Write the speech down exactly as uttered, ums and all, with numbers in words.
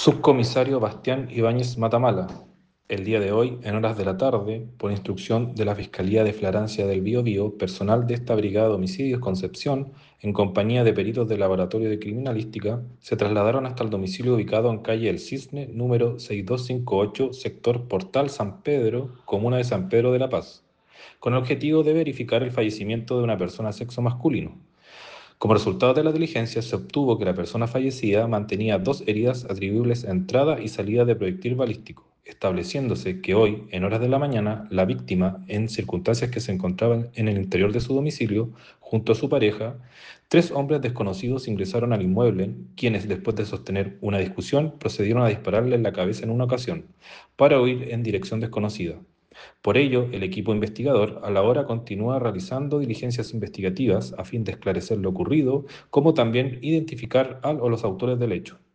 Subcomisario Bastián Ibáñez Matamala. El día de hoy, en horas de la tarde, por instrucción de la Fiscalía de Flagrancia del Biobío, personal de esta Brigada de Homicidios Concepción, en compañía de peritos del Laboratorio de Criminalística, se trasladaron hasta el domicilio ubicado en calle El Cisne, número seis mil doscientos cincuenta y ocho, sector Portal San Pedro, comuna de San Pedro de la Paz, con el objetivo de verificar el fallecimiento de una persona de sexo masculino. Como resultado de la diligencia, se obtuvo que la persona fallecida mantenía dos heridas atribuibles a entrada y salida de proyectil balístico, estableciéndose que hoy, en horas de la mañana, la víctima, en circunstancias que se encontraban en el interior de su domicilio, junto a su pareja, tres hombres desconocidos ingresaron al inmueble, quienes, después de sostener una discusión, procedieron a dispararle en la cabeza en una ocasión, para huir en dirección desconocida. Por ello, el equipo investigador a la hora continúa realizando diligencias investigativas a fin de esclarecer lo ocurrido, como también identificar al o los autores del hecho.